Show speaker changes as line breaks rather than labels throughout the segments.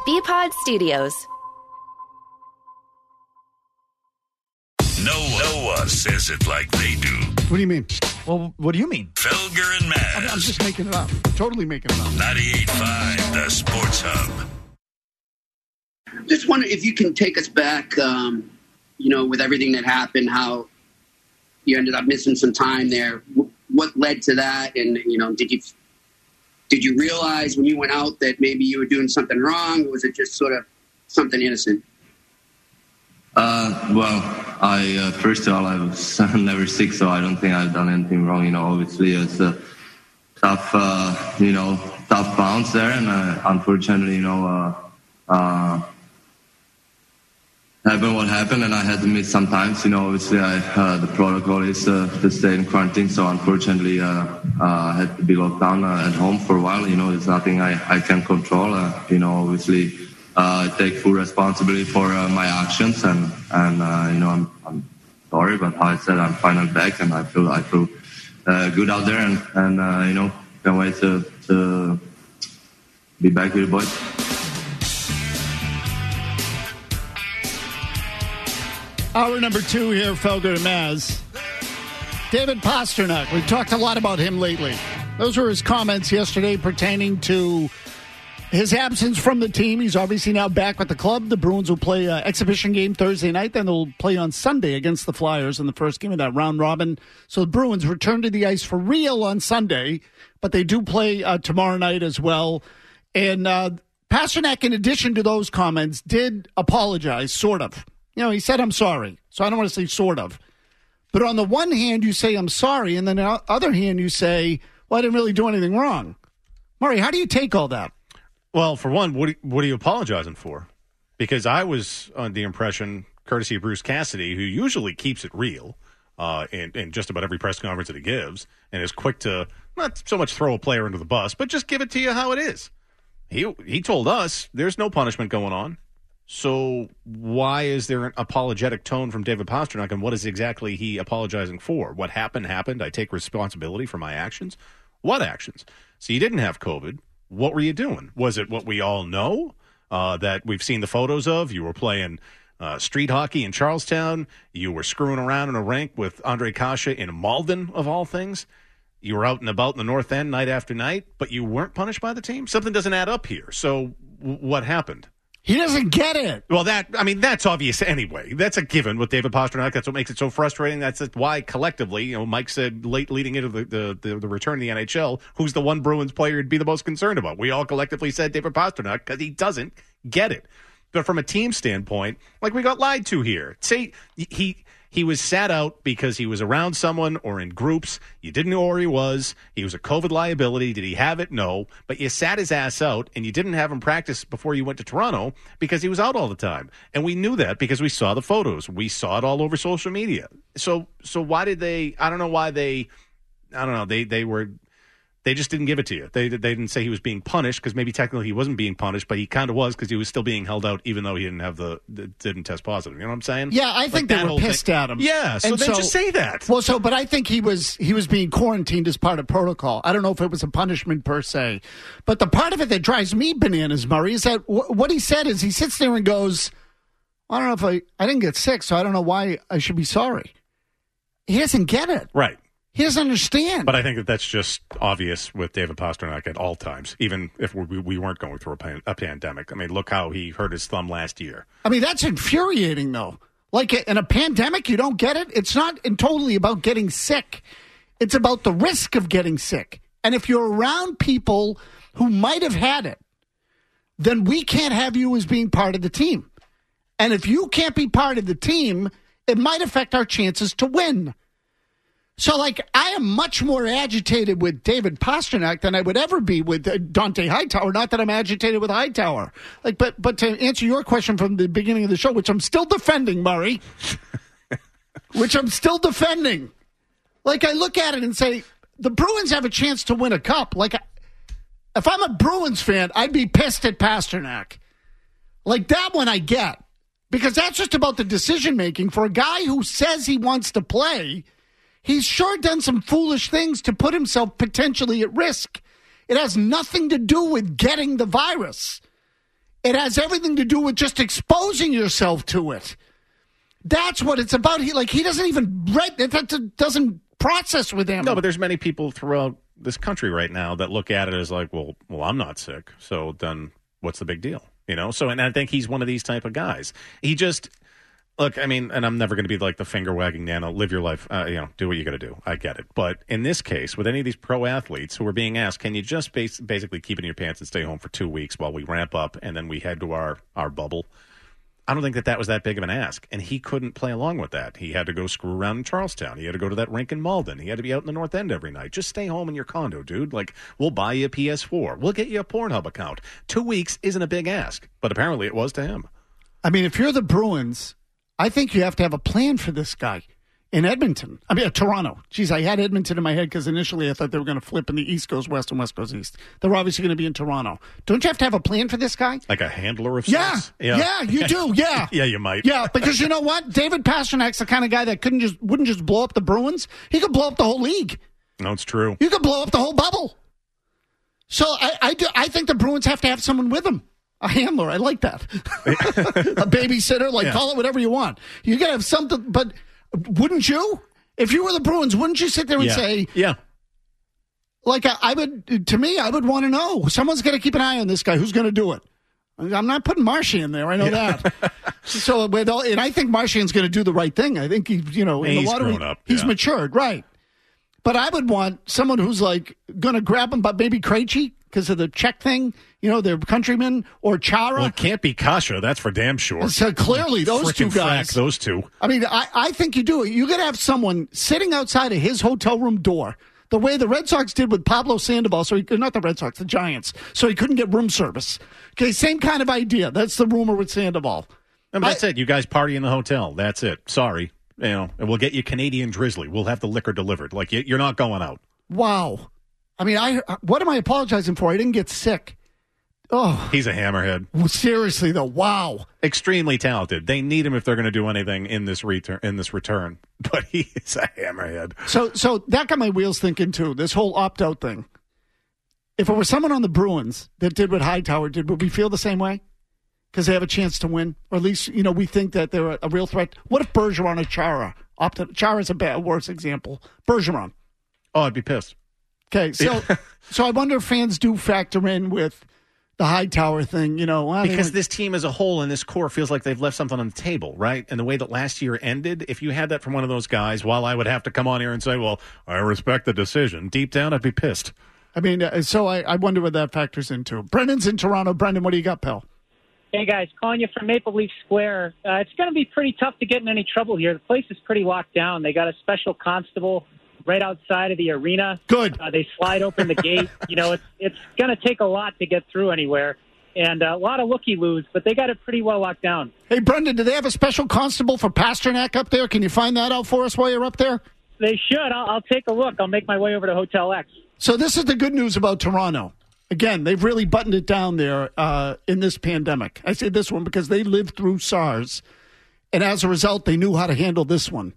BPod Studios.
No one says it like they do.
What do you mean?
Well, what do you mean?
Felger and Maz.
I'm just making it up. Totally making it up.
98.5, the Sports Hub.
Just wonder if you can take us back, with everything that happened, how you ended up missing some time there. What led to that? And, did you realize when you went out that maybe you were doing something wrong? Or was it just sort of something innocent?
Well, first of all, I was never sick, so I don't think I've done anything wrong. Obviously it's a tough bounce there, and unfortunately, happened what happened, and I had to miss some times. Obviously, the protocol is to stay in quarantine, so unfortunately, I had to be locked down at home for a while. It's nothing I can control. Obviously, I take full responsibility for my actions, and I'm sorry, but how I said, I'm finally back, and I feel good out there, and can't wait to be back with the boys.
Hour number 2 here, Felger and Maz. David Pastrnak. We've talked a lot about him lately. Those were his comments yesterday pertaining to his absence from the team. He's obviously now back with the club. The Bruins will play an exhibition game Thursday night. Then they'll play on Sunday against the Flyers in the first game of that round robin. So the Bruins return to the ice for real on Sunday, but they do play tomorrow night as well. And Pastrnak, in addition to those comments, did apologize, sort of. He said, I'm sorry. So I don't want to say sort of. But on the one hand, you say, I'm sorry. And then on the other hand, you say, well, I didn't really do anything wrong. Murray, how do you take all that?
Well, for one, what are you apologizing for? Because I was under the impression, courtesy of Bruce Cassidy, who usually keeps it real in just about every press conference that he gives, and is quick to not so much throw a player under the bus, but just give it to you how it is. He told us there's no punishment going on. So why is there an apologetic tone from David Pastrnak, and what is exactly he apologizing for? What happened. I take responsibility for my actions. What actions? So you didn't have COVID. What were you doing? Was it what we all know that we've seen the photos of? You were playing street hockey in Charlestown. You were screwing around in a rink with Andre Kasha in Malden, of all things. You were out and about in the North End night after night, but you weren't punished by the team? Something doesn't add up here. So what happened?
He doesn't get it.
Well, that's obvious anyway. That's a given with David Pastrnak. That's what makes it so frustrating. That's why collectively, Mike said leading into the return of the NHL, who's the one Bruins player you'd be the most concerned about? We all collectively said David Pastrnak because he doesn't get it. But from a team standpoint, we got lied to here. Say he was sat out because he was around someone or in groups. You didn't know where he was. He was a COVID liability. Did he have it? No. But you sat his ass out, and you didn't have him practice before you went to Toronto because he was out all the time. And we knew that because we saw the photos. We saw it all over social media. So why did they – I don't know why they – I don't know. They just didn't give it to you. They didn't say he was being punished because maybe technically he wasn't being punished, but he kind of was because he was still being held out even though he didn't test positive. You know what I'm saying?
Yeah, I think they were pissed at him.
Yeah, so then just say that.
Well, but I think he was being quarantined as part of protocol. I don't know if it was a punishment per se. But the part of it that drives me bananas, Murray, is that what he said is he sits there and goes, I don't know if I didn't get sick, so I don't know why I should be sorry. He doesn't get it.
Right.
He doesn't understand.
But I think that's just obvious with David Pastrnak at all times, even if we weren't going through a pandemic. I mean, look how he hurt his thumb last year.
I mean, that's infuriating, though. In a pandemic, you don't get it. It's not totally about getting sick. It's about the risk of getting sick. And if you're around people who might have had it, then we can't have you as being part of the team. And if you can't be part of the team, it might affect our chances to win. So, I am much more agitated with David Pastrnak than I would ever be with Dante Hightower. Not that I'm agitated with Hightower. But to answer your question from the beginning of the show, which I'm still defending, Murray, I look at it and say, the Bruins have a chance to win a cup. If I'm a Bruins fan, I'd be pissed at Pastrnak. That one I get. Because that's just about the decision-making. For a guy who says he wants to play, he's sure done some foolish things to put himself potentially at risk. It has nothing to do with getting the virus. It has everything to do with just exposing yourself to it. That's what it's about. He doesn't even that doesn't process with him.
No, but there's many people throughout this country right now that look at it as like, well, I'm not sick, so then what's the big deal? So, and I think he's one of these type of guys. He just, look, I mean, and I'm never going to be like the finger wagging Nano, live your life, do what you got to do. I get it. But in this case, with any of these pro athletes who are being asked, can you just basically keep it in your pants and stay home for 2 weeks while we ramp up and then we head to our bubble? I don't think that was that big of an ask, and he couldn't play along with that. He had to go screw around in Charlestown. He had to go to that rink in Malden. He had to be out in the North End every night. Just stay home in your condo, dude. Like, we'll buy you a PS4. We'll get you a Pornhub account. 2 weeks isn't a big ask, but apparently it was to him.
I mean, if you're the Bruins, I think you have to have a plan for this guy in Edmonton. I mean, Toronto. Jeez, I had Edmonton in my head because initially I thought they were going to flip and the East goes West and West goes East. They're obviously going to be in Toronto. Don't you have to have a plan for this guy?
Like a handler of
yeah.
sorts?
Yeah, you do. Yeah.
Yeah, you might.
Yeah, because you know what? David Pasternak's the kind of guy that wouldn't just blow up the Bruins. He could blow up the whole league.
No, it's true.
You could blow up the whole bubble. So I think the Bruins have to have someone with them. A handler. I like that. A babysitter. Call it whatever you want. You got to have something. But wouldn't you? If you were the Bruins, wouldn't you sit there and say,
yeah.
I would want to know. Someone's got to keep an eye on this guy. Who's going to do it? I'm not putting Marshy in there. I know that. So, and I think Marchand's going to do the right thing. I think he's
grown up.
He's matured, right? But I would want someone who's going to grab him, but maybe Krejci because of the Czech thing. Their countrymen or Chara.
Well, it can't be Kasha. That's for damn sure.
So clearly, those two guys.
Those two.
I mean, I think you do it. You got to have someone sitting outside of his hotel room door, the way the Red Sox did with Pablo Sandoval. Not the Red Sox, the Giants. So he couldn't get room service. Okay, same kind of idea. That's the rumor with Sandoval.
No, but that's it. You guys party in the hotel. That's it. Sorry. And we'll get you Canadian Drizzly. We'll have the liquor delivered. You're not going out.
Wow. I mean, what am I apologizing for? I didn't get sick. Oh,
he's a hammerhead.
Seriously, though, wow.
Extremely talented. They need him if they're going to do anything in this return. But he is a hammerhead.
So that got my wheels thinking too. This whole opt-out thing. If it were someone on the Bruins that did what Hightower did, would we feel the same way? Because they have a chance to win, or at least we think that they're a real threat. What if Bergeron or Chara opted? Chara's a worse example. Bergeron.
Oh, I'd be pissed.
Okay, so I wonder if fans do factor in with the Hightower thing,
because this team as a whole and this core feels like they've left something on the table, right? And the way that last year ended, if you had that from one of those guys, while I would have to come on here and say, well, I respect the decision, deep down I'd be pissed.
I mean, so I wonder what that factors into. Brendan's in Toronto. Brendan, what do you got, pal?
Hey, guys, calling you from Maple Leaf Square. It's going to be pretty tough to get in any trouble here. The place is pretty locked down. They got a special constable right outside of the arena.
Good.
They slide open the gate. It's going to take a lot to get through anywhere. And a lot of looky-loos, but they got it pretty well locked down.
Hey, Brendan, do they have a special constable for Pasternak up there? Can you find that out for us while you're up there?
They should. I'll take a look. I'll make my way over to Hotel X.
So this is the good news about Toronto. Again, they've really buttoned it down there in this pandemic. I say this one because they lived through SARS, and as a result, they knew how to handle this one.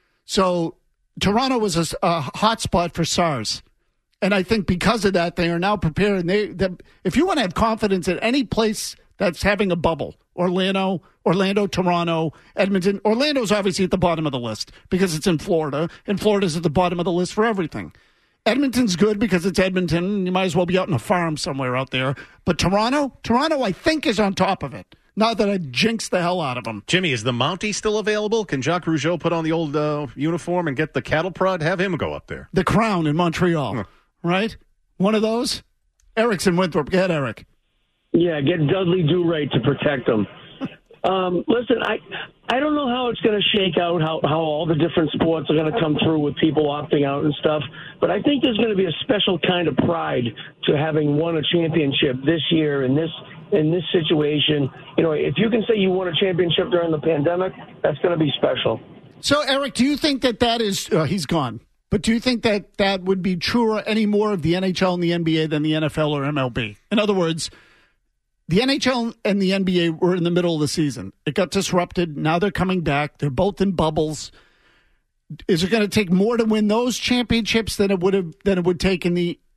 So Toronto was a hot spot for SARS, and I think because of that, they are now prepared. And if you want to have confidence in any place that's having a bubble, Orlando, Toronto, Edmonton. Orlando's obviously at the bottom of the list because it's in Florida, and Florida's at the bottom of the list for everything. Edmonton's good because it's Edmonton. You might as well be out in a farm somewhere out there. But Toronto, I think, is on top of it. Not that I jinxed the hell out of them.
Jimmy, is the Mountie still available? Can Jacques Rougeau put on the old uniform and get the cattle prod? Have him go up there.
The Crown in Montreal, right? One of those? Eric's in Winthrop. Go ahead, Eric.
Yeah, get Dudley Do-Right to protect them. Listen, I don't know how it's going to shake out, how all the different sports are going to come through with people opting out and stuff, but I think there's going to be a special kind of pride to having won a championship this year in this situation. If you can say you won a championship during the pandemic, that's going to be special.
So, Eric, do you think that is he's gone, but do you think that would be truer any more of the NHL and the NBA than the NFL or MLB? In other words, the NHL and the NBA were in the middle of the season. It got disrupted. Now they're coming back. They're both in bubbles. Is it going to take more to win those championships than it would take in the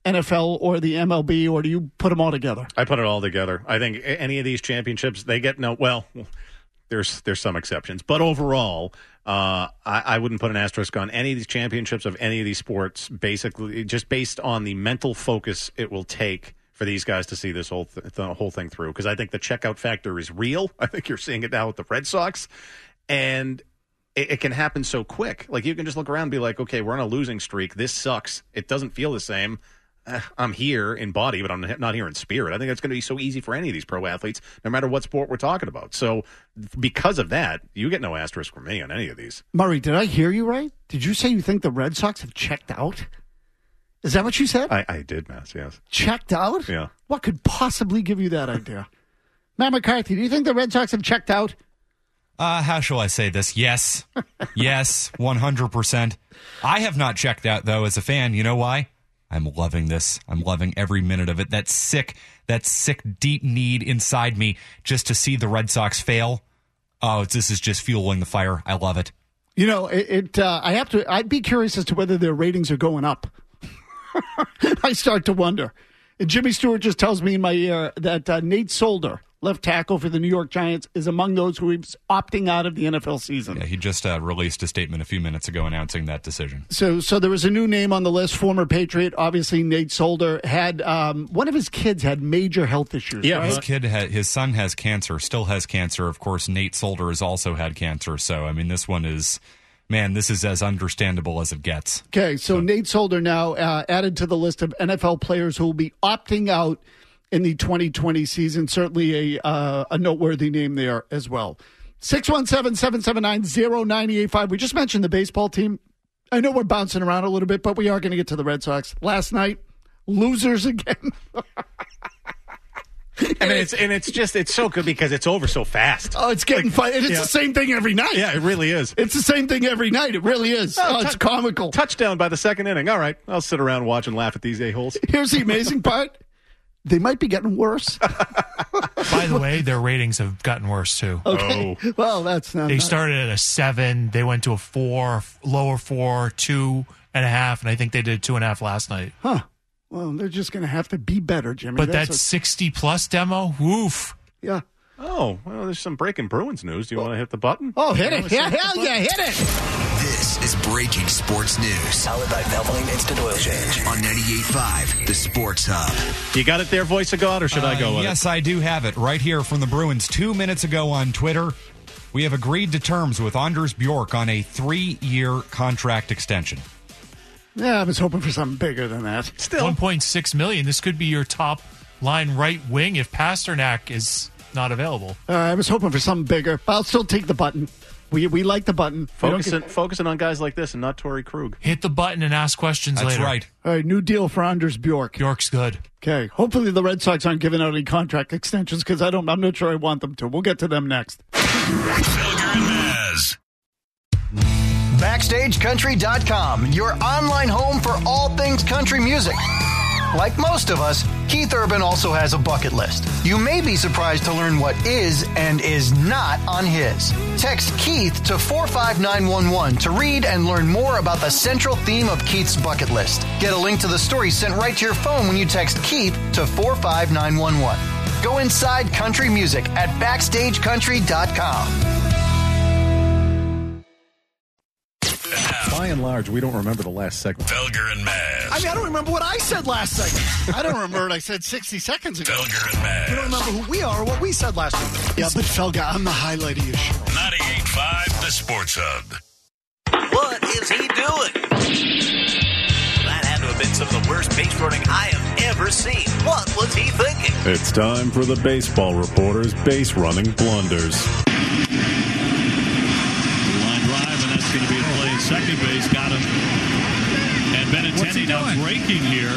NFL or the MLB, or do you put them all together?
I put it all together. I think any of these championships, they get there's some exceptions, but overall, I wouldn't put an asterisk on any of these championships of any of these sports, basically just based on the mental focus it will take for these guys to see this whole whole thing through. Because I think the checkout factor is real. I think you're seeing it now with the Red Sox, and it can happen so quick. Like, you can just look around and be like, okay, we're on a losing streak. This sucks. It doesn't feel the same. I'm here in body, but I'm not here in spirit. I think that's going to be so easy for any of these pro athletes, no matter what sport we're talking about. So because of that, you get no asterisk from me on any of these.
Murray, did I hear you right? Did you say you think the Red Sox have checked out? Is that what you said?
I did, Mass, yes.
Checked out?
Yeah.
What could possibly give you that idea? Matt McCarthy, do you think the Red Sox have checked out?
How shall I say this? Yes. Yes, 100%. I have not checked out, though, as a fan. You know why? I'm loving this. I'm loving every minute of it. That sick, deep need inside me just to see the Red Sox fail. Oh, this is just fueling the fire. I love it.
You know, I'd be curious as to whether their ratings are going up. I start to wonder. And Jimmy Stewart just tells me in my ear that Nate Solder, left tackle for the New York Giants, is among those who is opting out of the NFL season.
Yeah, he just released a statement a few minutes ago announcing that decision.
So there was a new name on the list, former Patriot. Obviously, Nate Solder had one of his kids had major health issues.
Yeah,
right?
his son has cancer, still has cancer. Of course, Nate Solder has also had cancer. So, I mean, this one is... Man, this is as understandable as it gets.
Okay, so Nate Solder now added to the list of NFL players who will be opting out in the 2020 season. Certainly a noteworthy name there as well. 617-779-0985. We just mentioned the baseball team. I know we're bouncing around a little bit, but we are going to get to the Red Sox. Last night, losers again.
I mean, it's so good because it's over so fast.
Oh, it's getting fun. And it's the same thing every night.
Yeah, it really is.
It's the same thing every night. It really is. It's comical.
Touchdown by the second inning. All right, I'll sit around, watch, and laugh at these a-holes.
Here's the amazing part. They might be getting worse.
By the way, their ratings have gotten worse, too.
Okay. Oh. Well, that's not...
They started at a 7. They went to a 4, lower 4, 2.5, and I think they did 2.5 last night.
Huh. Well, they're just going to have to be better, Jimmy.
But that 60-plus demo, woof.
Yeah.
Oh, well, there's some breaking Bruins news. Do you want to hit the button?
Oh, hit it. Yeah, hell yeah, hit it.
This is Breaking Sports News. Powered by Valvoline Instant Oil Change. On 98.5, the Sports Hub.
You got it there, voice of God, or should I go with it?
Yes, I do have it right here from the Bruins 2 minutes ago on Twitter. We have agreed to terms with Anders Bjork on a 3-year contract extension.
Yeah, I was hoping for something bigger than that.
Still, $1.6 million. This could be your top line right wing if Pasternak is not available.
I was hoping for something bigger. I'll still take the button. We like the button.
Focusing on guys like this and not Torrey Krug.
Hit the button and ask questions later.
That's right.
All right, new deal for Anders Bjork.
Bjork's good.
Okay. Hopefully the Red Sox aren't giving out any contract extensions because I'm not sure I want them to. We'll get to them next.
Felger and Maz.
BackstageCountry.com, your online home for all things country music. Like most of us, Keith Urban also has a bucket list. You may be surprised to learn what is and is not on his. Text Keith to 45911 to read and learn more about the central theme of Keith's bucket list. Get a link to the story sent right to your phone when you text Keith to 45911. Go inside country music at BackstageCountry.com.
By and large, we don't remember the last segment.
Felger and Maz.
I don't remember what I said last segment. I don't remember what I said 60 seconds ago.
Felger and Maz.
We don't remember who we are or what we said last week. Yeah, but Felger, I'm the highlight of your show.
98.5, the Sports Hub.
What is he doing? That had to have been some of the worst base running I have ever seen. What was he thinking?
It's time for the baseball reporter's base running blunders.
Going to be a play at second base, got him. And Benintendi now breaking here.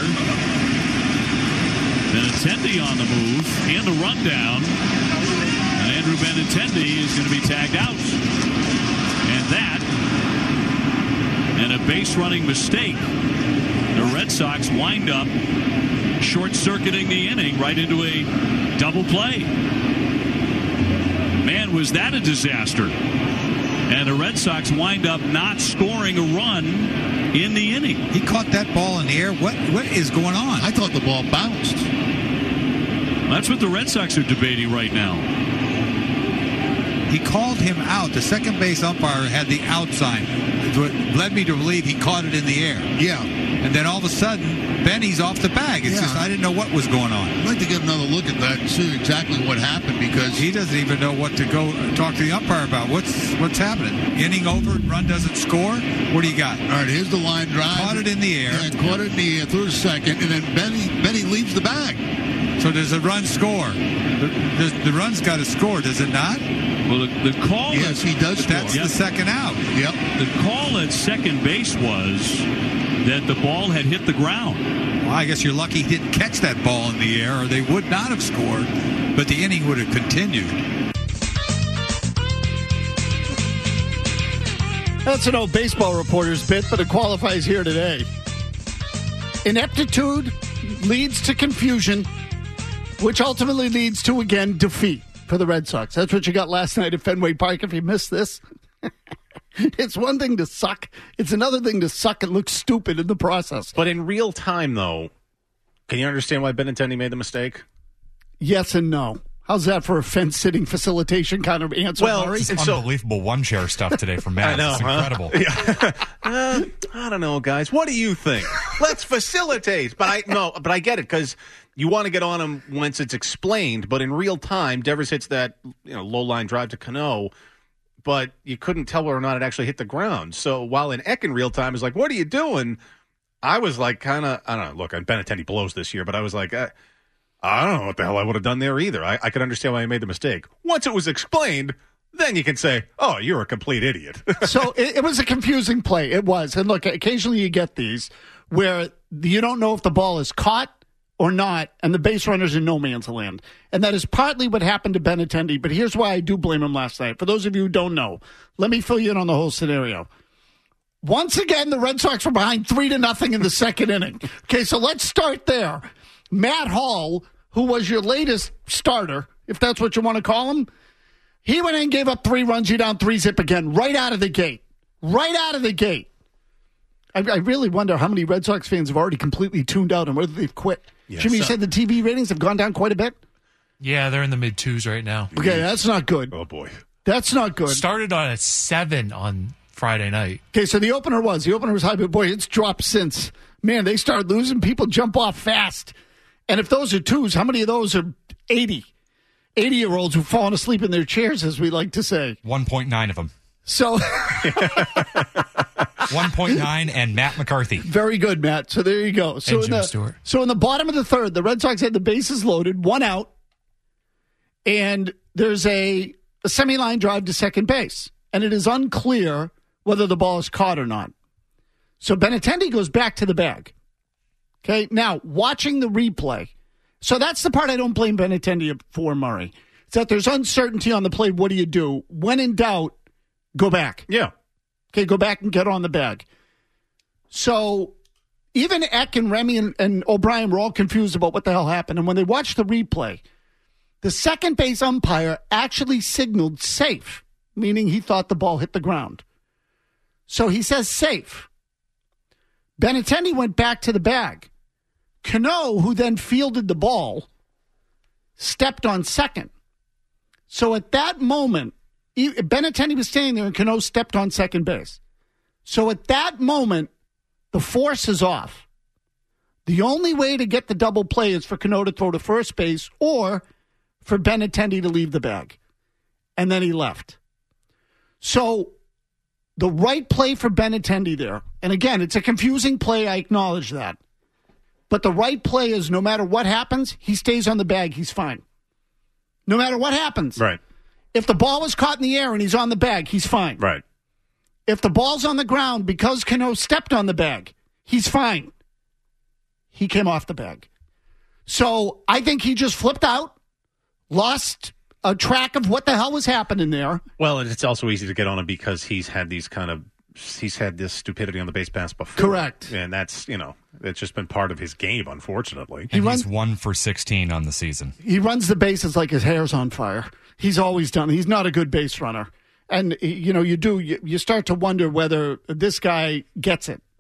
Benintendi on the move and the rundown. And Andrew Benintendi is going to be tagged out. And that, and a base running mistake. The Red Sox wind up short-circuiting the inning right into a double play. Man, was that a disaster. And the Red Sox wind up not scoring a run in the inning.
He caught that ball in the air. What is going on?
I thought the ball bounced.
That's what the Red Sox are debating right now.
He called him out. The second base umpire had the out sign. It led me to believe he caught it in the air.
Yeah.
And then all of a sudden, Benny's off the bag. It's just I didn't know what was going on.
I'd like to get another look at that and see exactly what happened because
he doesn't even know what to go talk to the umpire about. What's happening? Inning over, run doesn't score. What do you got?
All right, here's the line drive.
Caught it in the air.
And caught it in the air through the second, and then Benny leaves the bag.
So does the run score? The run's got to score, does it not?
Well, the call.
Yes, he does score.
That's the second out.
Yep.
The call at second base was that the ball had hit the ground.
Well, I guess you're lucky he didn't catch that ball in the air, or they would not have scored, but the inning would have continued.
That's an old baseball reporter's bit, but it qualifies here today. Ineptitude leads to confusion, which ultimately leads to, again, defeat for the Red Sox. That's what you got last night at Fenway Park. If you missed this, it's one thing to suck. It's another thing to suck and look stupid in the process.
But in real time, though, can you understand why Benintendi made the mistake?
Yes and no. How's that for a fence-sitting facilitation kind of answer, Murray?
It's unbelievable one-chair stuff today from Matt.
I know,
it's incredible.
I don't know, guys. What do you think? Let's facilitate. But I get it, because you want to get on him once it's explained. But in real time, Devers hits that low-line drive to Cano, but you couldn't tell whether or not it actually hit the ground. So while in Eck in real time is like, what are you doing? I was like kind of, I don't know, look, Benintendi blows this year, but I was like, I don't know what the hell I would have done there either. I could understand why I made the mistake. Once it was explained, then you can say, oh, you're a complete idiot.
So it was a confusing play. It was. And look, occasionally you get these where you don't know if the ball is caught or not, and the base runner's in no man's land. And that is partly what happened to Benintendi, but here's why I do blame him last night. For those of you who don't know, let me fill you in on the whole scenario. Once again, the Red Sox were behind 3-0 in the second inning. Okay, so let's start there. Matt Hall, who was your latest starter, if that's what you want to call him, he went in and gave up 3 runs. You're down 3-0 again, right out of the gate. Right out of the gate. I really wonder how many Red Sox fans have already completely tuned out and whether they've quit.
Yes,
Jimmy, you said the TV ratings have gone down quite a bit?
Yeah, they're in the mid-2s right now.
Okay, that's not good.
Oh, boy.
That's not good.
Started on at 7 on Friday night.
Okay, so the opener was high, but boy, it's dropped since. Man, they started losing. People jump off fast. And if those are 2s, how many of those are 80-year-olds who've fallen asleep in their chairs, as we like to say?
1.9 of them.
So
1.9 and Matt McCarthy.
Very good, Matt. So there you go. So
and Jim Stewart.
So in the bottom of the third, the Red Sox had the bases loaded, 1 out, and there's a semi-line drive to second base. And it is unclear whether the ball is caught or not. So Benintendi goes back to the bag. Okay, now, watching the replay. So that's the part I don't blame Benintendi for, Murray. It's that there's uncertainty on the play. What do you do? When in doubt, go back.
Yeah.
Okay, go back and get on the bag. So even Eck and Remy and O'Brien were all confused about what the hell happened. And when they watched the replay, the second base umpire actually signaled safe, meaning he thought the ball hit the ground. So he says safe. Benintendi went back to the bag. Cano, who then fielded the ball, stepped on second. So at that moment, Benintendi was standing there and Cano stepped on second base. So at that moment, the force is off. The only way to get the double play is for Cano to throw to first base or for Benintendi to leave the bag. And then he left. So the right play for Benintendi there, and again, it's a confusing play, I acknowledge that. But the right play is no matter what happens, he stays on the bag, he's fine. No matter what happens.
Right.
If the ball was caught in the air and he's on the bag, he's fine.
Right.
If the ball's on the ground because Cano stepped on the bag, he's fine. He came off the bag. So I think he just flipped out, lost a track of what the hell was happening there.
Well, it's also easy to get on him because he's had this stupidity on the base pass before.
Correct.
And that's, it's just been part of his game, unfortunately.
He's 1 for 16 on the season.
He runs the bases like his hair's on fire. He's always done. He's not a good base runner. And, you start to wonder whether this guy gets it.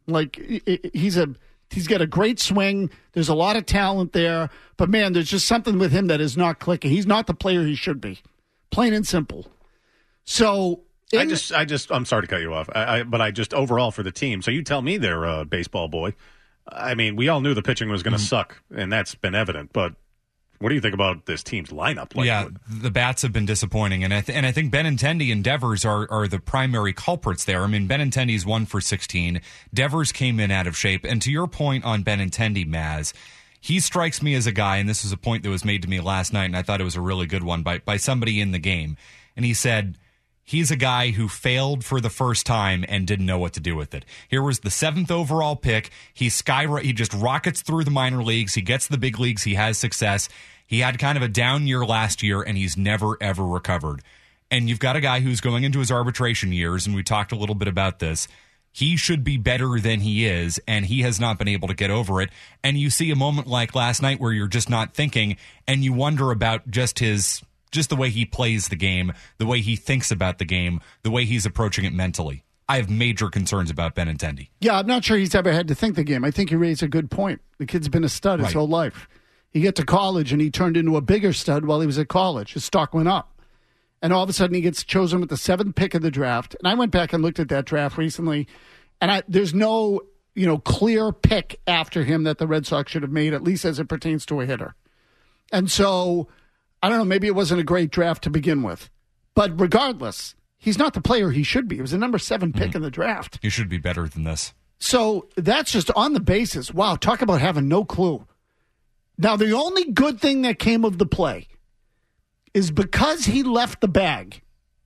Like, he's got a great swing. There's a lot of talent there. But, man, there's just something with him that is not clicking. He's not the player he should be. Plain and simple. So
I'm sorry to cut you off, but I just overall for the team. So you tell me they're a baseball boy. I mean, we all knew the pitching was going to suck, and that's been evident. But what do you think about this team's lineup?
The bats have been disappointing, and I think Benintendi and Devers are the primary culprits there. I mean, Benintendi's 1 for 16. Devers came in out of shape, and to your point on Benintendi, Maz, he strikes me as a guy, and this is a point that was made to me last night, and I thought it was a really good one by somebody in the game, and he said he's a guy who failed for the first time and didn't know what to do with it. Here was the 7th overall pick. He just rockets through the minor leagues. He gets to the big leagues. He has success. He had kind of a down year last year, and he's never, ever recovered. And you've got a guy who's going into his arbitration years, and we talked a little bit about this. He should be better than he is, and he has not been able to get over it. And you see a moment like last night where you're just not thinking, and you wonder about just the way he plays the game, the way he thinks about the game, the way he's approaching it mentally. I have major concerns about Benintendi.
Yeah, I'm not sure he's ever had to think the game. I think you raised a good point. The kid's been a stud his whole life. He got to college, and he turned into a bigger stud while he was at college. His stock went up. And all of a sudden, he gets chosen with the 7th pick of the draft. And I went back and looked at that draft recently, and there's no clear pick after him that the Red Sox should have made, at least as it pertains to a hitter. And so I don't know, maybe it wasn't a great draft to begin with. But regardless, he's not the player he should be. It was the number 7 pick in the draft.
He should be better than this.
So that's just on the basis. Wow, talk about having no clue. Now, the only good thing that came of the play is because he left the bag.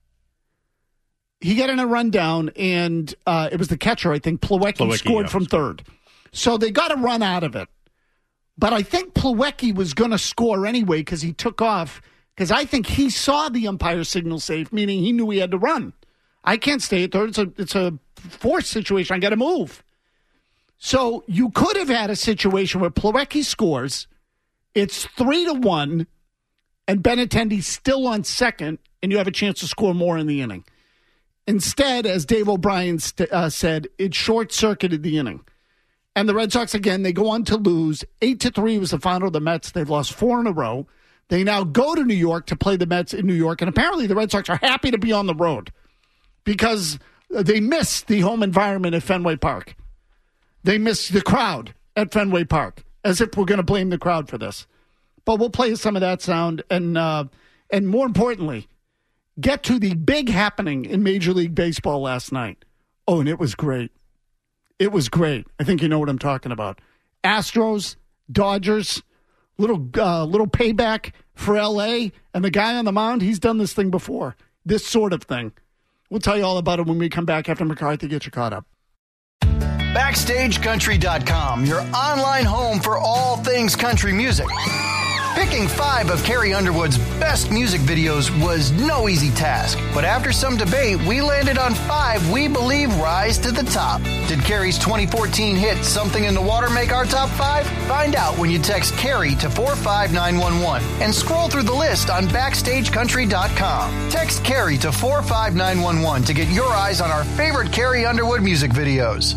He got in a rundown, and it was the catcher, I think, Plawecki scored from third. So they got a run out of it. But I think Plawecki was going to score anyway because he took off, because I think he saw the umpire signal safe, meaning he knew he had to run. I can't stay at third. It's a forced situation. I got to move. So you could have had a situation where Plawecki scores, it's 3-1, and Benintendi's still on second, and you have a chance to score more in the inning. Instead, as Dave O'Brien said, it short-circuited the inning. And the Red Sox, again, they go on to lose. 8-3 was the final of the Mets. They've lost 4 in a row. They now go to New York to play the Mets in New York. And apparently the Red Sox are happy to be on the road because they miss the home environment at Fenway Park. They miss the crowd at Fenway Park, as if we're going to blame the crowd for this. But we'll play some of that sound. And more importantly, get to the big happening in Major League Baseball last night. Oh, and it was great. It was great. I think you know what I'm talking about. Astros, Dodgers, little payback for L.A., and the guy on the mound, he's done this thing before, this sort of thing. We'll tell you all about it when we come back after McCarthy gets you caught up.
BackstageCountry.com, your online home for all things country music. Picking 5 of Carrie Underwood's best music videos was no easy task. But after some debate, we landed on 5 we believe rise to the top. Did Carrie's 2014 hit Something in the Water make our top 5? Find out when you text Carrie to 45911 and scroll through the list on BackstageCountry.com. Text Carrie to 45911 to get your eyes on our favorite Carrie Underwood music videos.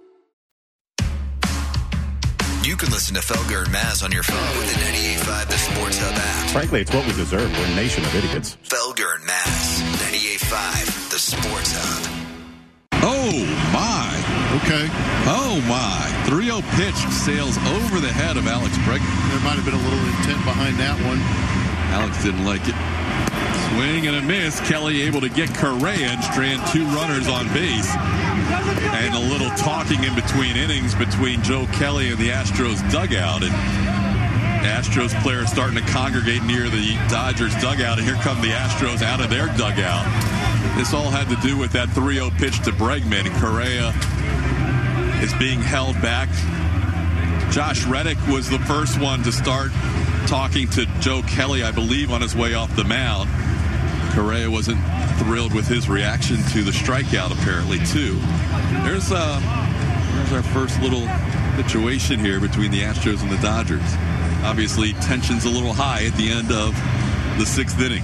You can listen to Felger and Maz on your phone with the 98.5 The Sports Hub app.
Frankly, it's what we deserve. We're a nation of idiots.
Felger and Maz, 98.5 The Sports Hub.
Oh, my. Okay. Oh, my. 3-0 pitch sails over the head of Alex Bregman.
There might have been a little intent behind that one.
Alex didn't like it. Swing and a miss. Kelly able to get Correa and strand 2 runners on base. And a little talking in between innings between Joe Kelly and the Astros dugout. And Astros players starting to congregate near the Dodgers dugout. And here come the Astros out of their dugout. This all had to do with that 3-0 pitch to Bregman. And Correa is being held back. Josh Reddick was the first one to start talking to Joe Kelly, I believe, on his way off the mound. Correa wasn't thrilled with his reaction to the strikeout, apparently, too. There's our first little situation here between the Astros and the Dodgers. Obviously, tension's a little high at the end of the 6th inning.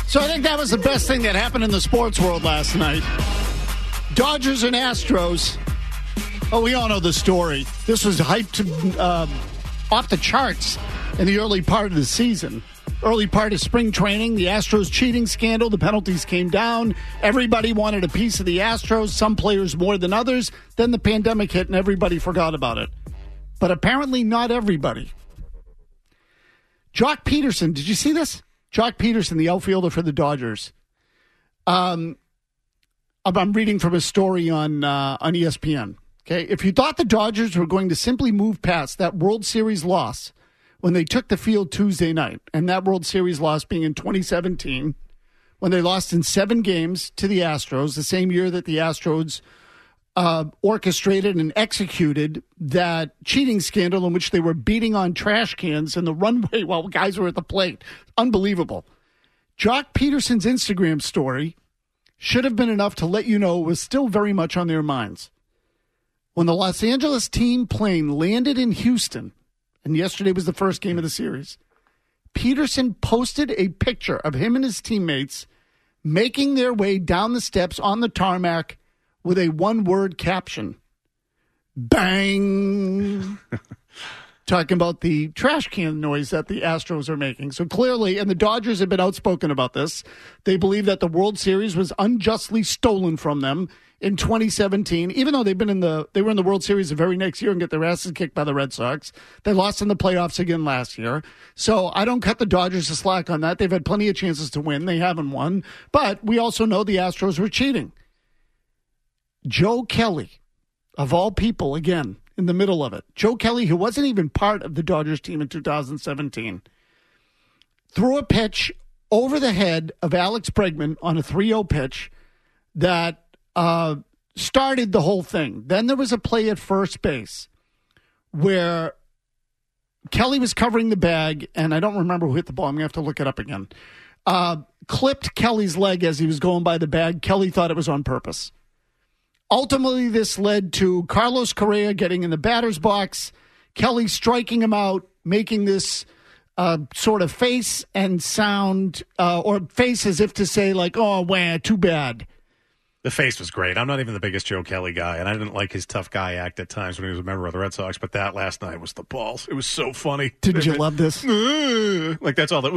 So I think that was the best thing that happened in the sports world last night. Dodgers and Astros. Oh, we all know the story. This was hyped off the charts in the early part of the season. Early part of spring training, the Astros cheating scandal, the penalties came down. Everybody wanted a piece of the Astros, some players more than others. Then the pandemic hit and everybody forgot about it. But apparently not everybody. Jock Peterson, did you see this? Jock Peterson, the outfielder for the Dodgers. I'm reading from a story on ESPN. Okay, if you thought the Dodgers were going to simply move past that World Series loss when they took the field Tuesday night, and that World Series loss being in 2017, when they lost in 7 games to the Astros, the same year that the Astros orchestrated and executed that cheating scandal in which they were beating on trash cans in the runway while guys were at the plate. Unbelievable. Jock Peterson's Instagram story should have been enough to let you know it was still very much on their minds. When the Los Angeles team plane landed in Houston, and yesterday was the first game of the series, Peterson posted a picture of him and his teammates making their way down the steps on the tarmac with a one-word caption. Bang! Talking about the trash can noise that the Astros are making. So clearly, and the Dodgers have been outspoken about this, they believe that the World Series was unjustly stolen from them in 2017, even though they were in the World Series the very next year and get their asses kicked by the Red Sox. They lost in the playoffs again last year. So I don't cut the Dodgers a slack on that. They've had plenty of chances to win. They haven't won. But we also know the Astros were cheating. Joe Kelly, of all people, again, in the middle of it. Joe Kelly, who wasn't even part of the Dodgers team in 2017, threw a pitch over the head of Alex Bregman on a 3-0 pitch that started the whole thing. Then there was a play at first base where Kelly was covering the bag, and I don't remember who hit the ball. I'm going to have to look it up again. Clipped Kelly's leg as he was going by the bag. Kelly thought it was on purpose. Ultimately, this led to Carlos Correa getting in the batter's box, Kelly striking him out, making this sort of face and sound, or face as if to say, like, oh, wow, too bad.
The face was great. I'm not even the biggest Joe Kelly guy, and I didn't like his tough guy act at times when he was a member of the Red Sox, but that last night was the balls. It was so funny.
Didn't you love this?
Like, that's all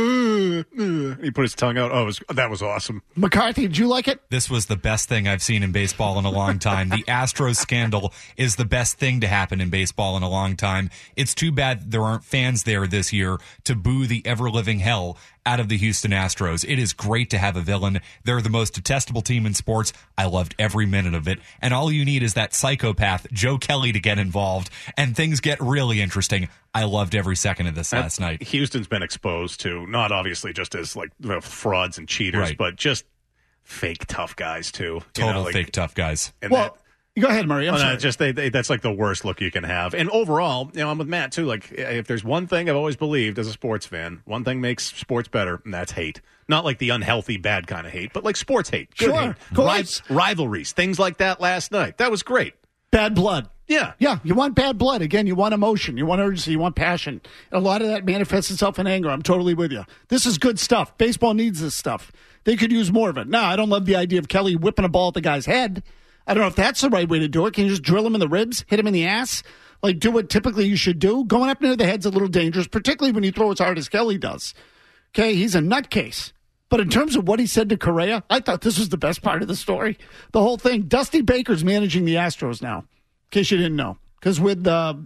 that. He put his tongue out. Oh, that was awesome.
McCarthy, did you like it?
This was the best thing I've seen in baseball in a long time. The Astros scandal is the best thing to happen in baseball in a long time. It's too bad there aren't fans there this year to boo the ever-living hell out of the Houston Astros. It is great to have a villain. They're the most detestable team in sports. I loved every minute of it. And all you need is that psychopath, Joe Kelly, to get involved, and things get really interesting. I loved every second of this last night.
Houston's been exposed to, not obviously just as like frauds and cheaters,
right,
but just fake tough guys too.
Total fake tough guys.
And
well, go ahead, Murray. I'm sorry.
Just that's like the worst look you can have. And overall, I'm with Matt too. Like, if there's one thing I've always believed as a sports fan, one thing makes sports better, and that's hate. Not like the unhealthy, bad kind of hate, but like sports hate. Good
Sure,
hate. Rivalries, things like that last night. That was great.
Bad blood.
Yeah.
Yeah, you want bad blood. Again, you want emotion. You want urgency. You want passion. And a lot of that manifests itself in anger. I'm totally with you. This is good stuff. Baseball needs this stuff. They could use more of it. Now, I don't love the idea of Kelly whipping a ball at the guy's head. I don't know if that's the right way to do it. Can you just drill him in the ribs, hit him in the ass? Like, do what typically you should do? Going up near the head's a little dangerous, particularly when you throw as hard as Kelly does. Okay, he's a nutcase. But in terms of what he said to Correa, I thought this was the best part of the story. The whole thing. Dusty Baker's managing the Astros now, in case you didn't know. Because with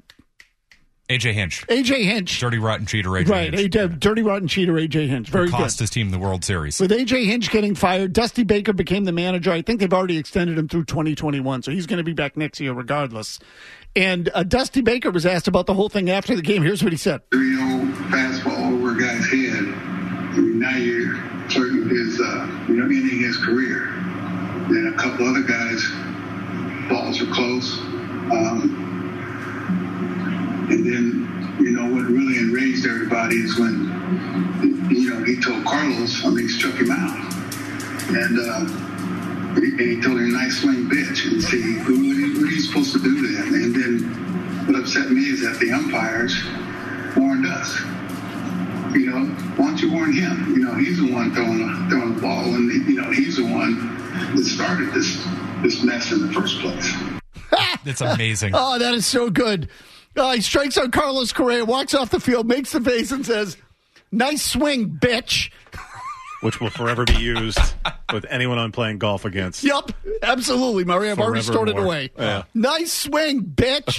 A.J. Hinch.
A.J. Hinch.
Dirty, rotten cheater, A.J. Hinch.
Right, dirty, rotten cheater, A.J. Hinch. Very good.
Cost his team the World Series.
With A.J. Hinch getting fired, Dusty Baker became the manager. I think they've already extended him through 2021, so he's going to be back next year regardless. And Dusty Baker was asked about the whole thing after the game. Here's what he said.
3-0 fastball over a guy's head. I mean, now you're flirting his, ending his career. Then a couple other guys, balls were close. And then, what really enraged everybody is when, he told Carlos, he struck him out. And he told him, nice swing, bitch. And see, what are you supposed to do then? And then what upset me is that the umpires warned us. Why don't you warn him. You know, he's the one throwing the ball, and you know, he's the one that started this mess in the first place.
It's amazing.
Oh, that is so good. He strikes out Carlos Correa, walks off the field, makes the face, and says, "Nice swing, bitch."
Which will forever be used with anyone I'm playing golf against.
Yep, absolutely, Murray. I've already stored it away.
Yeah.
Nice swing, bitch.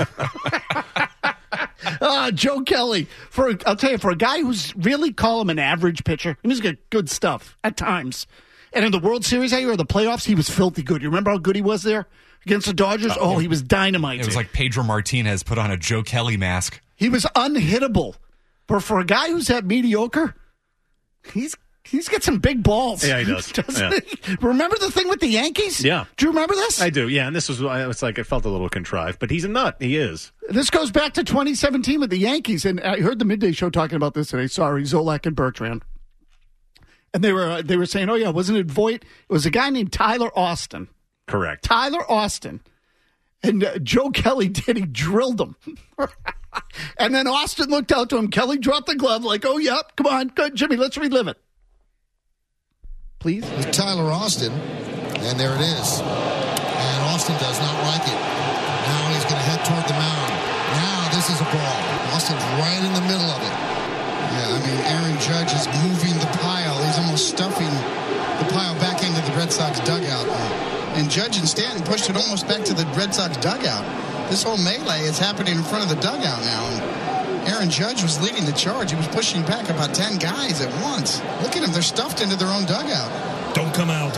Joe Kelly. I'll tell you, for a guy who's really call him an average pitcher, he's got good stuff at times. And in the World Series that year, or the playoffs, he was filthy good. You remember how good he was there against the Dodgers? Oh, he was dynamite.
It was like Pedro Martinez put on a Joe Kelly mask.
He was unhittable. But for a guy who's that mediocre, he's got some big balls.
Yeah, he does.
Doesn't he? Remember the thing with the Yankees?
Yeah.
Do you remember this?
I do, yeah. And this was, it's like, it felt a little contrived, but he's a nut. He is.
This goes back to 2017 with the Yankees, and I heard the Midday Show talking about this today. Sorry, Zolak and Bertrand. And they were saying, oh, yeah, wasn't it Voit? It was a guy named Tyler Austin.
Correct.
Tyler Austin. And Joe Kelly did. He drilled him. And then Austin looked out to him. Kelly dropped the glove like, oh, yep, come on, go, Jimmy, let's relive it. Please?
With Tyler Austin, and there it is. And Austin does not like it. Now he's going to head toward the mound. Now this is a ball. Austin's right in the middle of it. Yeah, I mean, Aaron Judge is moving the pile. He's almost stuffing the pile back into the Red Sox dugout. And Judge and Stanton pushed it almost back to the Red Sox dugout. This whole melee is happening in front of the dugout now. And Aaron Judge was leading the charge. He was pushing back about 10 guys at once. Look at them. They're stuffed into their own dugout.
Don't come out.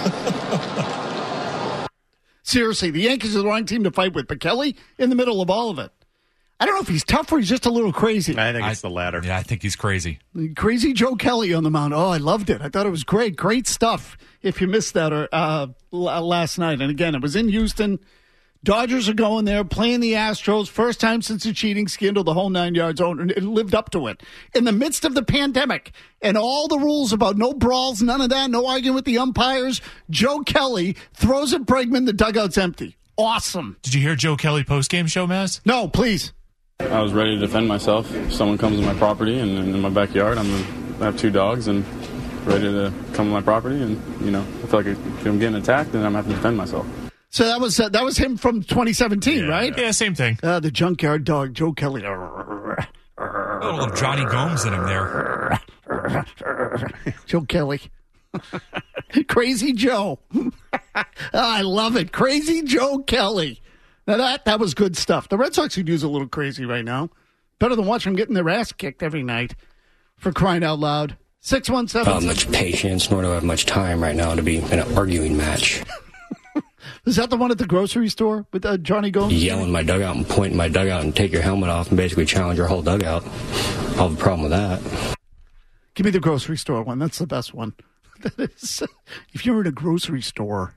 Seriously, the Yankees are the wrong team to fight with, but Kelly in the middle of all of it. I don't know if he's tough or he's just a little crazy.
I think it's the latter.
Yeah, I think he's crazy.
Crazy Joe Kelly on the mound. Oh, I loved it. I thought it was great. Great stuff if you missed that last night. And again, it was in Houston. Dodgers are going there, playing the Astros. First time since the cheating scandal, the whole 9 yards. It lived up to it. In the midst of the pandemic and all the rules about no brawls, none of that, no arguing with the umpires, Joe Kelly throws at Bregman. The dugout's empty. Awesome.
Did you hear Joe Kelly postgame show, Maz?
No, please.
I was ready to defend myself. If someone comes in my property and in my backyard, I have 2 dogs and ready to come in my property. And, you know, I feel like if I'm getting attacked, then I'm having to defend myself.
So that was him from 2017, right?
Yeah, same thing.
The junkyard dog, Joe Kelly.
A little Johnny Gomes in him there.
Joe Kelly. Crazy Joe. I love it. Crazy Joe Kelly. Now that was good stuff. The Red Sox could use a little crazy right now. Better than watching them getting their ass kicked every night, for crying out loud. 617.
Much patience, nor do I have much time right now to be in an arguing match.
Is that the one at the grocery store with Johnny Gomes?
Yell in my dugout and point in my dugout and take your helmet off and basically challenge your whole dugout. I'll have a problem with that.
Give me the grocery store one. That's the best one. That is, if you're in a grocery store,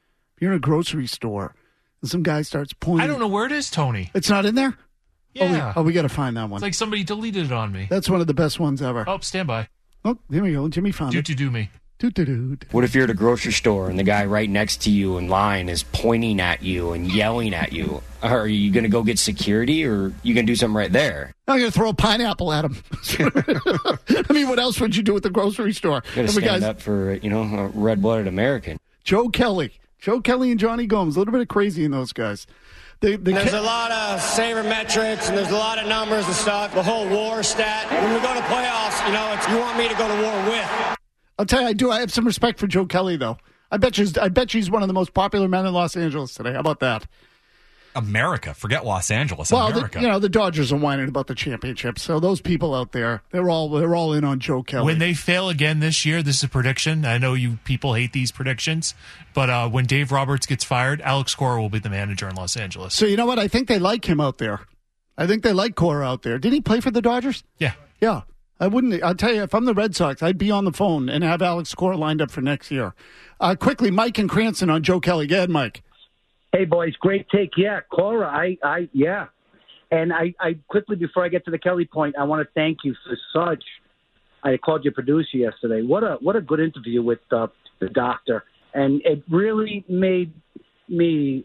and some guy starts pointing.
I don't know where it is, Tony.
It's not in there?
Yeah.
Oh, we got to find that one.
It's like somebody deleted it on me.
That's one of the best ones ever.
Oh, stand by.
Oh, here we go. Jimmy found it.
Do me.
What if you're at a grocery store and the guy right next to you in line is pointing at you and yelling at you? Are you going to go get security, or are you going to do something right there?
I'm going to throw a pineapple at him. I mean, what else would you do at the grocery store?
Got to stand up for, a red-blooded American.
Joe Kelly and Johnny Gomes. A little bit of crazy in those guys.
There's a lot of sabermetrics, and there's a lot of numbers and stuff. The whole war stat. When we go to playoffs, you want me to go to war with.
I'll tell you, I have some respect for Joe Kelly, though. I bet you he's one of the most popular men in Los Angeles today. How about that?
America. Forget Los Angeles.
Well,
America.
The Dodgers are whining about the championship. So those people out there, they're all in on Joe Kelly.
When they fail again this year, this is a prediction. I know you people hate these predictions, but when Dave Roberts gets fired, Alex Cora will be the manager in Los Angeles.
So you know what? I think they like him out there. I think they like Cora out there. Did he play for the Dodgers?
Yeah.
Yeah. I'll tell you, if I'm the Red Sox, I'd be on the phone and have Alex Cora lined up for next year. Quickly, Mike and Cranston on Joe Kelly. Go ahead, Mike.
Hey, boys, great take. Yeah, Cora, yeah. And I quickly, before I get to the Kelly point, I want to thank you for such. I called your producer yesterday. What a good interview with the doctor. And it really made me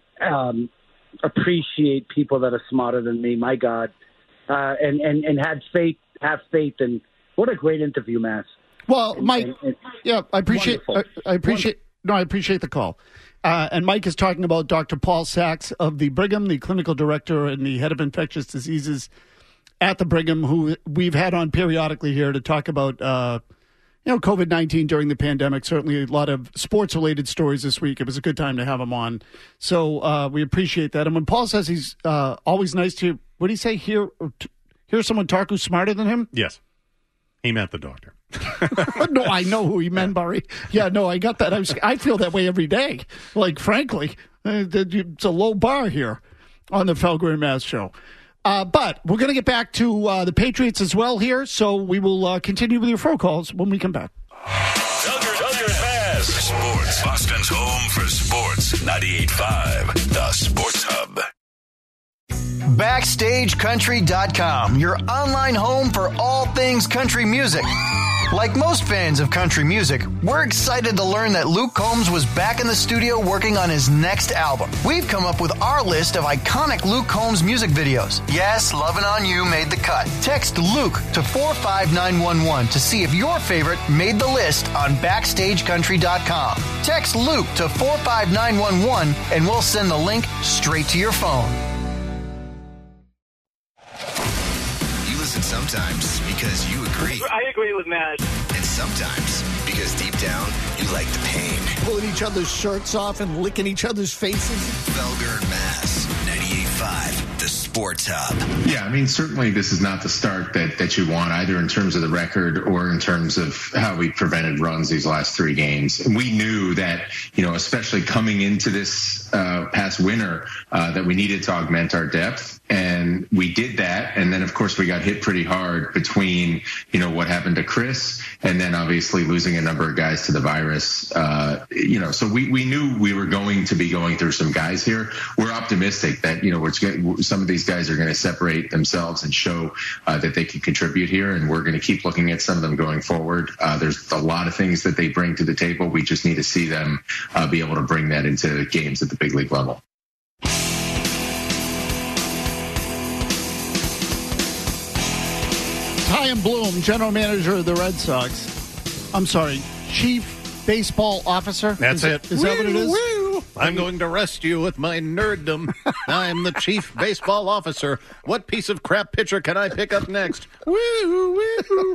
appreciate people that are smarter than me, my God, and have faith in What a great interview, Mass.
Well, Mike, I appreciate the call. And Mike is talking about Dr. Paul Sachs of the Brigham, the clinical director and the head of infectious diseases at the Brigham, who we've had on periodically here to talk about, COVID-19 during the pandemic. Certainly a lot of sports-related stories this week. It was a good time to have him on. So we appreciate that. And when Paul says he's always nice to, what did he say, hear someone talk who's smarter than him?
Yes. He meant the doctor.
No, I know who he meant, Murray. Yeah, no, I got that. I feel that way every day. Like, frankly, it's a low bar here on the Felger and Maz show. But we're going to get back to the Patriots as well here, so we will continue with your phone calls when we come back.
Felger and Maz. Sports. Boston's home for sports. 98.5, the Sports Hub.
BackstageCountry.com, your online home for all things country music. Like most fans of country music, we're excited to learn that Luke Combs was back in the studio working on his next album. We've come up with our list of iconic Luke Combs music videos. Yes, Lovin' On You made the cut. Text Luke to 45911 to see if your favorite made the list on BackstageCountry.com. Text Luke to 45911 and we'll send the link straight to your phone.
Sometimes because you agree.
I agree with Matt.
And sometimes because deep down, you like the pain.
Pulling each other's shirts off and licking each other's faces.
Felger and Maz, 98.5, the Sports Hub.
Yeah, I mean, certainly this is not the start that you want, either in terms of the record or in terms of how we prevented runs these last 3 games. And we knew that, especially coming into this past winter, that we needed to augment our depth. And we did that. And then, of course, we got hit pretty hard between, what happened to Chris and then obviously losing a number of guys to the virus. So we knew we were going to be going through some guys here. We're optimistic that, some of these guys are going to separate themselves and show that they can contribute here. And we're going to keep looking at some of them going forward. There's a lot of things that they bring to the table. We just need to see them be able to bring that into games at the big league level.
Chaim Bloom, general manager of the Red Sox. I'm sorry, chief baseball officer.
That's it.
Is that what it is?
Woo. I'm going to rest you with my nerddom. I'm the chief baseball officer. What piece of crap pitcher can I pick up next? Woo, woo.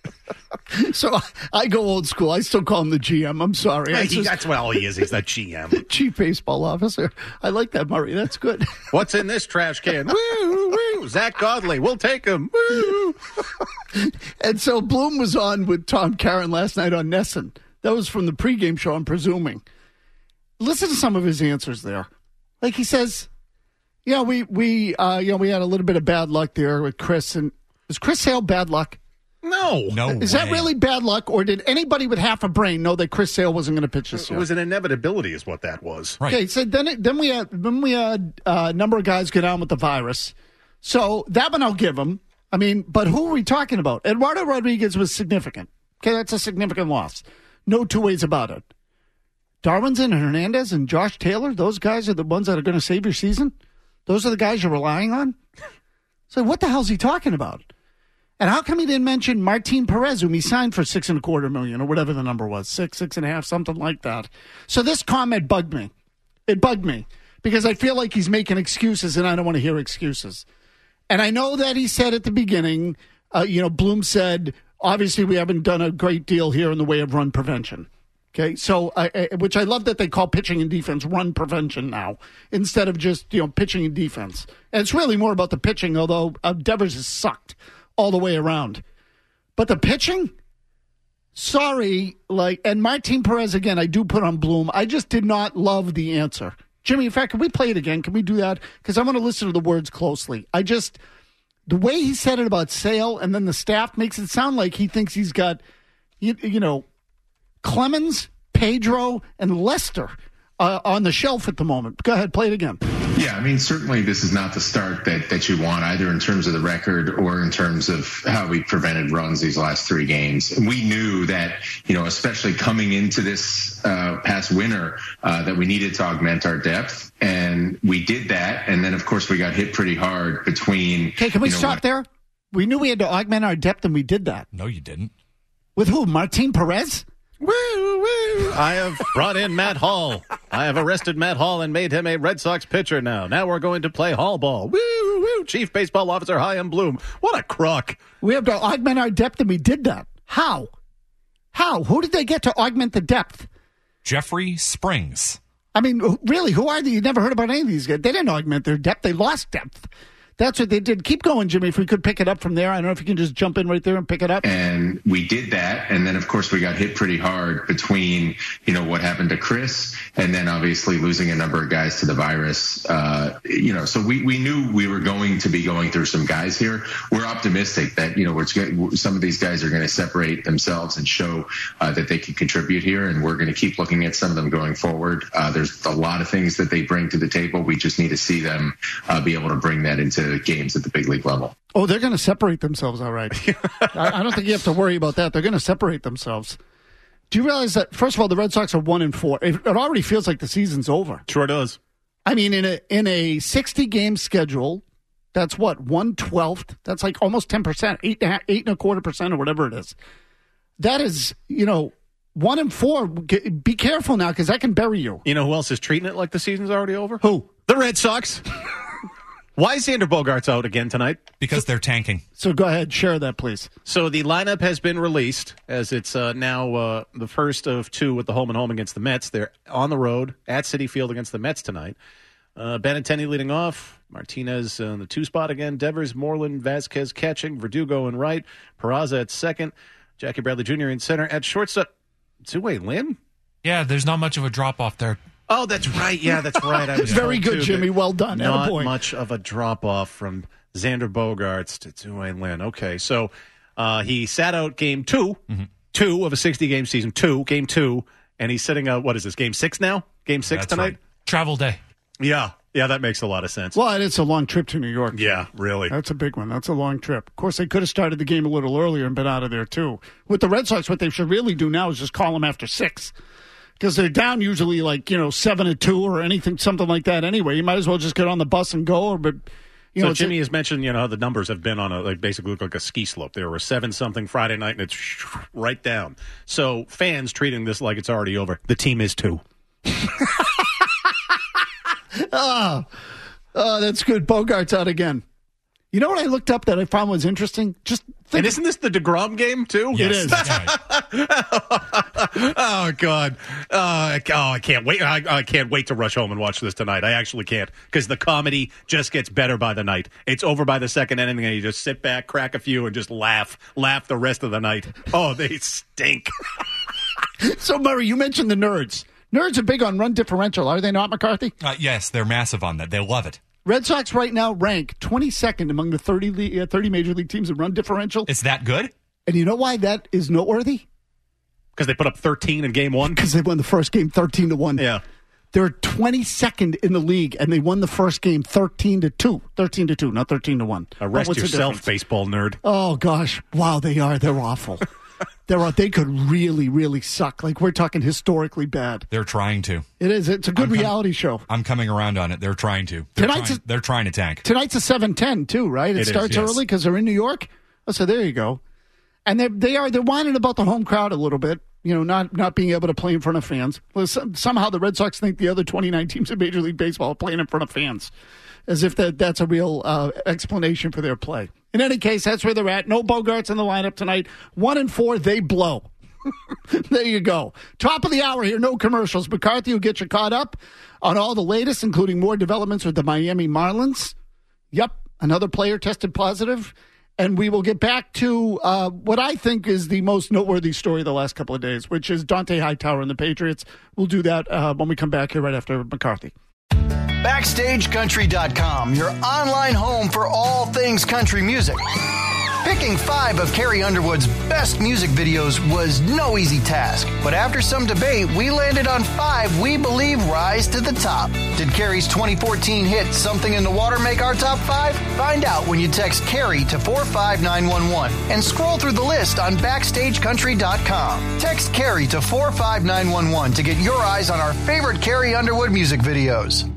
So I go old school. I still call him the GM. I'm sorry.
That's what all he is. He's the GM.
Chief baseball officer. I like that, Murray. That's good.
What's in this trash can? Woo, woo. Zach Godley. We'll take him. Woo.
And so Bloom was on with Tom Caron last night on Nesson. That was from the pregame show, I'm presuming. Listen to some of his answers there. Like he says, we had a little bit of bad luck there with Chris. And is Chris Sale bad luck?
No
Is that really bad luck, or did anybody with half a brain know that Chris Sale wasn't going to pitch this year?
It was an inevitability, is what that was.
Right. Okay, so then we had a number of guys go down with the virus. So that one I'll give him. I mean, but who are we talking about? Eduardo Rodriguez was significant. Okay, that's a significant loss. No two ways about it. Darwinson and Hernandez and Josh Taylor, those guys are the ones that are going to save your season? Those are the guys you're relying on? So what the hell's he talking about? And how come he didn't mention Martin Perez, whom he signed for $6.25 million or whatever the number was, 6.5, something like that. So this comment bugged me. It bugged me because I feel like he's making excuses, and I don't want to hear excuses. And I know that he said at the beginning, Bloom said, obviously we haven't done a great deal here in the way of run prevention. Okay, so which I love that they call pitching and defense run prevention now instead of just pitching and defense. And it's really more about the pitching, although Devers has sucked all the way around. But the pitching, sorry, and Martin Perez again, I do put on Bloom. I just did not love the answer. Jimmy, in fact, can we play it again? Can we do that? Because I want to listen to the words closely. The way he said it about Sale and then the staff makes it sound like he thinks he's got, Clemens, Pedro, and Lester on the shelf at the moment. Go ahead, play it again.
Yeah, I mean, certainly this is not the start that you want, either in terms of the record or in terms of how we prevented runs these last 3 games. And we knew that, especially coming into this past winter, that we needed to augment our depth. And we did that. And then, of course, we got hit pretty hard between...
Okay, can we stop there? We knew we had to augment our depth, and we did that.
No, you didn't.
With who? Martin Perez?
Woo, woo. I have brought in Matt Hall. I have arrested Matt Hall and made him a Red Sox pitcher now. Now we're going to play Hall ball. Woo, woo. Chief Baseball Officer Chaim Bloom. What a crock.
We have to augment our depth, and we did that. How? Who did they get to augment the depth?
Jeffrey Springs.
I mean, really, who are they? You never heard about any of these guys. They didn't augment their depth. They lost depth. That's what they did. Keep going, Jimmy, if we could pick it up from there. I don't know if you can just jump in right there and pick it up.
And we did that. And then, of course, we got hit pretty hard between, what happened to Chris and then obviously losing a number of guys to the virus. So we knew we were going to be going through some guys here. We're optimistic that, some of these guys are going to separate themselves and show that they can contribute here. And we're going to keep looking at some of them going forward. There's a lot of things that they bring to the table. We just need to see them be able to bring that into games at the big league level.
Oh, they're going to separate themselves, all right. I don't think you have to worry about that. They're going to separate themselves. Do you realize that, first of all, the Red Sox are 1-4? It already feels like the season's over.
Sure does.
I mean, in a 60-game schedule, that's what, 1/12? That's like almost 10%, 8.25% or whatever it is. That is, 1-4. Be careful now, because that can bury you.
You know who else is treating it like the season's already over?
Who?
The Red Sox. Why is Xander Bogaerts out again tonight?
Because they're tanking.
So go ahead, share that, please.
So the lineup has been released as it's now the first of two with the home and home against the Mets. They're on the road at Citi Field against the Mets tonight. Benintendi leading off. Martinez in the 2 spot again. Devers, Moreland, Vasquez catching. Verdugo in right. Peraza at second. Jackie Bradley Jr. in center. At shortstop, Tzu-Wei Lin?
Yeah, there's not much of a drop-off there.
Oh, that's right. Yeah, that's right. I was
Very good, Jimmy. Well done.
Not
Attaboy.
much of a drop-off from Xander Bogaerts to Tzu-Wei Lin. Okay, so he sat out game 2, 2 of a 60-game season, game 2, and he's sitting out, what is this, game 6 now? Game 6
That's
tonight?
Right. Travel day.
Yeah, that makes a lot of sense.
Well, and it's a long trip to New York.
Yeah, really.
That's a big one. That's a long trip. Of course, they could have started the game a little earlier and been out of there, too. With the Red Sox, what they should really do now is just call them after 6. Because they're down usually 7-2 or anything, something like that anyway. You might as well just get on the bus and go. But
So Jimmy has mentioned, how the numbers have been on basically look like a ski slope. There were 7-something Friday night, and it's right down. So fans treating this like it's already over. The team is 2.
Oh, that's good. Bogaerts out again. You know what I looked up that I found was interesting?
And isn't this the DeGrom game, too?
Yes. It is.
Oh, God. I can't wait. I can't wait to rush home and watch this tonight. I actually can't, because the comedy just gets better by the night. It's over by the second inning, and you just sit back, crack a few, and just laugh the rest of the night. Oh, they stink.
So, Murray, you mentioned the Nerds. Nerds are big on run differential, are they not, McCarthy?
Yes, they're massive on that. They love it.
Red Sox right now rank 22nd among the 30 Major League teams in run differential.
Is that good?
And you know why that is noteworthy?
Because they put up 13 in game 1?
Because they won the first game 13-1.
Yeah.
They're 22nd in the league, and they won the first game 13-2. 13-2, not 13-1.
Arrest yourself, baseball nerd.
Oh, gosh. Wow, they are. They're awful. They could really, really suck. Like, we're talking historically bad.
They're trying to.
It is. It's a good reality show.
I'm coming around on it. They're trying to. They're trying to tank.
Tonight's a 7:10 too, right? It starts early because they're in New York. Oh, so there you go. And they're whining about the home crowd a little bit. Not being able to play in front of fans. Well, somehow the Red Sox think the other 29 teams in Major League Baseball are playing in front of fans, as if that's a real explanation for their play. In any case, that's where they're at. No Bogaerts in the lineup tonight. 1-4, they blow. There you go. Top of the hour here, no commercials. McCarthy will get you caught up on all the latest, including more developments with the Miami Marlins. Yep, another player tested positive. And we will get back to what I think is the most noteworthy story of the last couple of days, which is Dante Hightower and the Patriots. We'll do that when we come back here right after McCarthy.
BackstageCountry.com, your online home for all things country music. Picking 5 of Carrie Underwood's best music videos was no easy task. But after some debate, we landed on 5 we believe rise to the top. Did Carrie's 2014 hit Something in the Water make our top 5? Find out when you text Carrie to 45911 and scroll through the list on BackstageCountry.com. Text Carrie to 45911 to get your eyes on our favorite Carrie Underwood music videos.